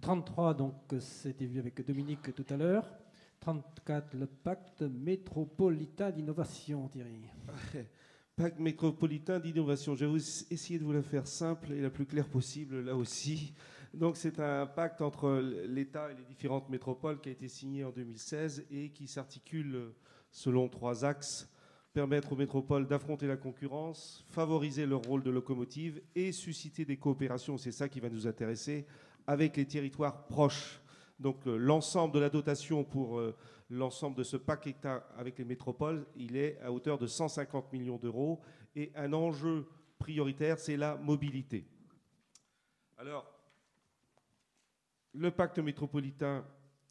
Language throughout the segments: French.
33, donc c'était vu avec Dominique tout à l'heure. 34, le pacte métropolitain d'innovation, Thierry. Pacte métropolitain d'innovation. Je vais essayer de vous la faire simple et la plus claire possible là aussi. Donc c'est un pacte entre l'État et les différentes métropoles qui a été signé en 2016 et qui s'articule selon 3 axes. Permettre aux métropoles d'affronter la concurrence, favoriser leur rôle de locomotive et susciter des coopérations, c'est ça qui va nous intéresser, avec les territoires proches. Donc l'ensemble de la dotation pour l'ensemble de ce paquet avec les métropoles, il est à hauteur de 150 millions d'euros. Et un enjeu prioritaire, c'est la mobilité. Alors, le pacte métropolitain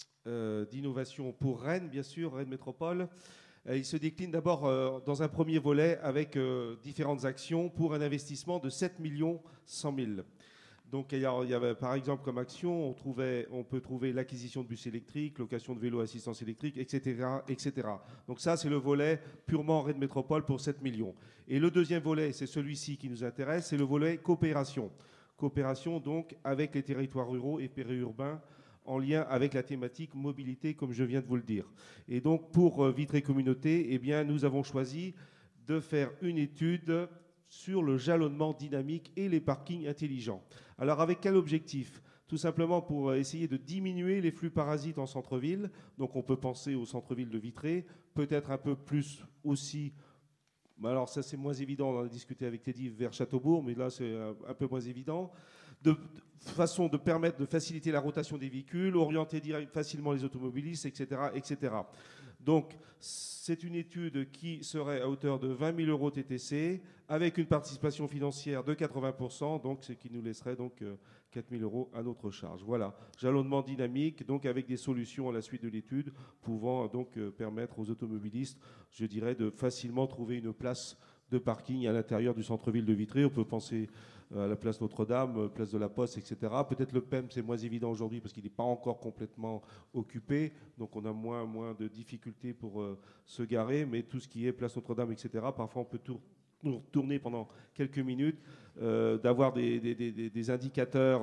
d'innovation pour Rennes, bien sûr, Rennes Métropole, il se décline d'abord dans un premier volet avec différentes actions pour un investissement de 7 100 000. Donc il y avait par exemple comme action, on peut trouver l'acquisition de bus électriques, location de vélos à assistance électrique, etc., etc. Donc ça, c'est le volet purement Rennes Métropole pour 7 millions. Et le deuxième volet, c'est celui-ci qui nous intéresse, c'est le volet coopération. Coopération donc avec les territoires ruraux et périurbains en lien avec la thématique mobilité, comme je viens de vous le dire. Et donc pour Vitré Communauté, eh bien, nous avons choisi de faire une étude sur le jalonnement dynamique et les parkings intelligents. Alors avec quel objectif ? Tout simplement pour essayer de diminuer les flux parasites en centre-ville. Donc on peut penser au centre-ville de Vitré, peut-être un peu plus aussi. Alors ça c'est moins évident, on en a discuté avec Teddy vers Châteaubourg, mais là c'est un peu moins évident. De façon de permettre de faciliter la rotation des véhicules, orienter facilement les automobilistes, etc., etc. Donc, c'est une étude qui serait à hauteur de 20 000 euros TTC, avec une participation financière de 80%, donc ce qui nous laisserait donc 4 000 euros à notre charge. Voilà, jalonnement dynamique, donc avec des solutions à la suite de l'étude, pouvant donc permettre aux automobilistes, je dirais, de facilement trouver une place de parking à l'intérieur du centre-ville de Vitré. On peut penser à la place Notre-Dame, place de la Poste, etc. Peut-être le PEM, c'est moins évident aujourd'hui parce qu'il n'est pas encore complètement occupé, donc on a moins de difficultés pour se garer, mais tout ce qui est place Notre-Dame, etc., parfois on peut tourner pendant quelques minutes, d'avoir des indicateurs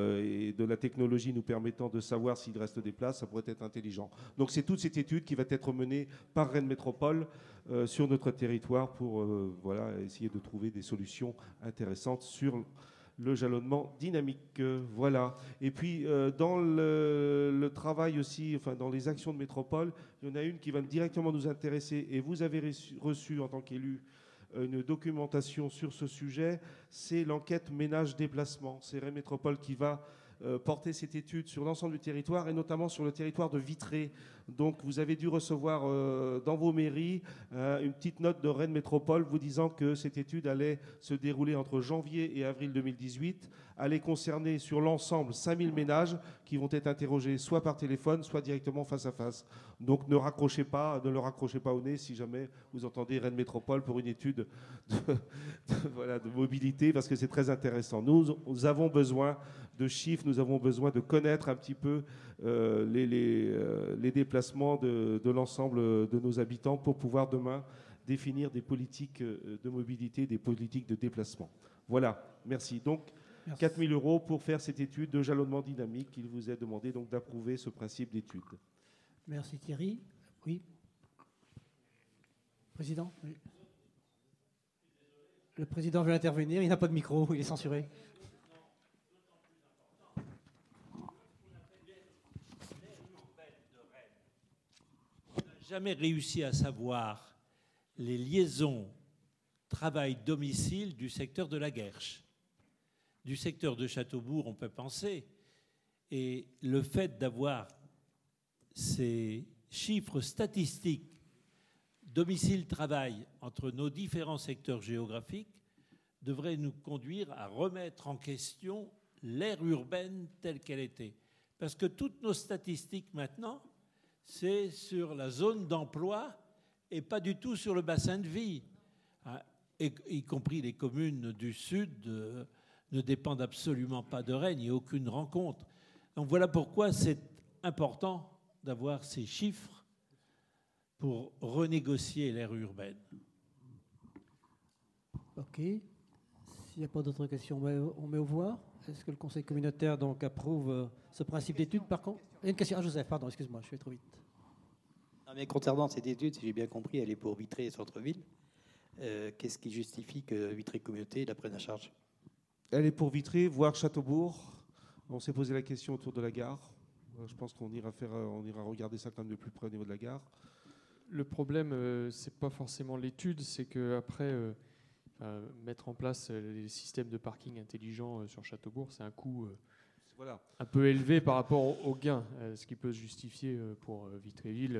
et de la technologie nous permettant de savoir s'il reste des places, ça pourrait être intelligent. Donc c'est toute cette étude qui va être menée par Rennes Métropole sur notre territoire pour voilà, essayer de trouver des solutions intéressantes sur le jalonnement dynamique. Voilà. Et puis dans le travail aussi, enfin dans les actions de métropole, il y en a une qui va directement nous intéresser et vous avez reçu en tant qu'élu une documentation sur ce sujet, c'est l'enquête ménage-déplacement. C'est Rennes Métropole qui va porter cette étude sur l'ensemble du territoire et notamment sur le territoire de Vitré. Donc vous avez dû recevoir dans vos mairies une petite note de Rennes Métropole vous disant que cette étude allait se dérouler entre janvier et avril 2018, allait concerner sur l'ensemble 5000 ménages qui vont être interrogés soit par téléphone, soit directement face à face. Donc ne le raccrochez pas au nez si jamais vous entendez Rennes Métropole pour une étude de mobilité, parce que c'est très intéressant. Nous avons besoin de chiffres, nous avons besoin de connaître un petit peu les déplacements de l'ensemble de nos habitants pour pouvoir demain définir des politiques de mobilité, des politiques de déplacement. Voilà, merci. Donc, 4 000 euros pour faire cette étude de jalonnement dynamique. Il vous est demandé donc d'approuver ce principe d'étude. Merci Thierry. Oui. Président, oui. Le président veut intervenir, il n'a pas de micro, il est censuré. Jamais réussi à savoir les liaisons travail-domicile du secteur de la Guerche. Du secteur de Châteaubourg, on peut penser. Et le fait d'avoir ces chiffres statistiques domicile-travail entre nos différents secteurs géographiques devrait nous conduire à remettre en question l'aire urbaine telle qu'elle était. Parce que toutes nos statistiques maintenant, c'est sur la zone d'emploi et pas du tout sur le bassin de vie. Y compris les communes du Sud ne dépendent absolument pas de Rennes, il n'y a aucune rencontre. Donc voilà pourquoi c'est important d'avoir ces chiffres pour renégocier l'aire urbaine. Ok. S'il n'y a pas d'autres questions, on met au voix. Est-ce que le Conseil communautaire donc approuve ce principe d'étude par contre? Une question à Joseph, pardon, excuse-moi, je vais trop vite. Non, mais concernant cette étude, si j'ai bien compris, elle est pour Vitré et centre-ville. Qu'est-ce qui justifie que Vitré Communauté la prenne à charge? Elle est pour Vitré, voire Châteaubourg. On s'est posé la question autour de la gare. Je pense qu'on ira regarder ça quand même de plus près au niveau de la gare. Le problème, c'est pas forcément l'étude, c'est qu'après, mettre en place les systèmes de parking intelligents sur Châteaubourg, c'est un coût Voilà. un peu élevé par rapport au gain, ce qui peut se justifier pour Vitréville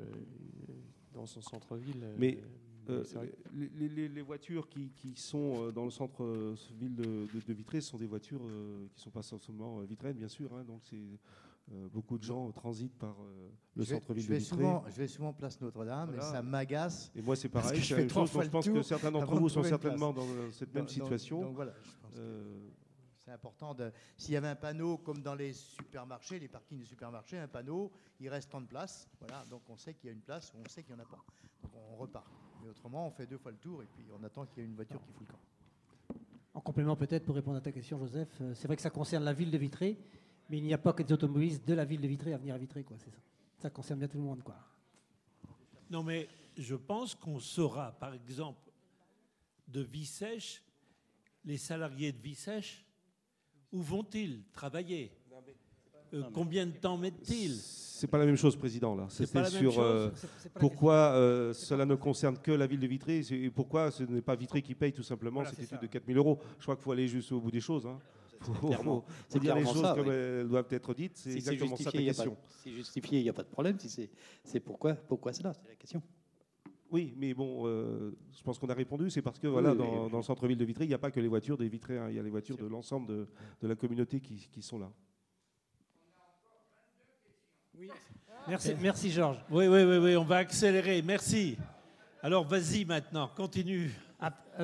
dans son centre-ville. Mais c'est vrai. les voitures qui sont dans le centre-ville de Vitré sont des voitures qui ne sont pas seulement vitraines, bien sûr. Hein, donc beaucoup de gens transitent par le centre-ville de Vitré. Je vais souvent place Notre-Dame, Voilà. et ça m'agace. Et moi, c'est Parce pareil. que je C'est la fais même 3 chose. fois Donc, je le pense que tour certains d'entre avant de vous sont trouver une certainement dans cette même situation. Donc voilà, je pense que c'est important. S'il y avait un panneau comme dans les supermarchés, les parkings de supermarchés, un panneau, il reste tant de place. Voilà, donc on sait qu'il y a une place ou on sait qu'il n'y en a pas. Donc on repart. Mais autrement, on fait 2 fois le tour et puis on attend qu'il y ait une voiture qui fout le camp. En complément peut-être pour répondre à ta question, Joseph, c'est vrai que ça concerne la ville de Vitré, mais il n'y a pas que des automobilistes de la ville de Vitré à venir à Vitré, quoi. C'est ça. Ça concerne bien tout le monde, quoi. Non, mais je pense qu'on saura, par exemple, de Vissèche, les salariés de Vissèche, où vont-ils travailler? Combien de temps mettent-ils? C'est pas la même chose, Président. Là, C'est pas c'était la même sur chose. C'est pas la pourquoi cela ne concerne que la ville de Vitré et pourquoi ce n'est pas Vitré qui paye tout simplement Voilà, cette c'est étude ça. de 4 000 €. Je crois qu'il faut aller juste au bout des choses. Hein. clairement- Faut dire les clairement choses ça, comme oui. elles doivent être dites. C'est Si c'est exactement ça ta justifié, il question. si justifié, il n'y a pas de problème. Si c'est pourquoi cela, c'est la question. Oui, mais bon, je pense qu'on a répondu. C'est parce que voilà, Oui, dans, oui. dans le centre-ville de Vitré, il n'y a pas que les voitures des Vitré, hein, il y a les voitures de l'ensemble de la communauté qui sont là. Merci Georges. Oui, on va accélérer. Merci. Alors, vas-y maintenant, continue.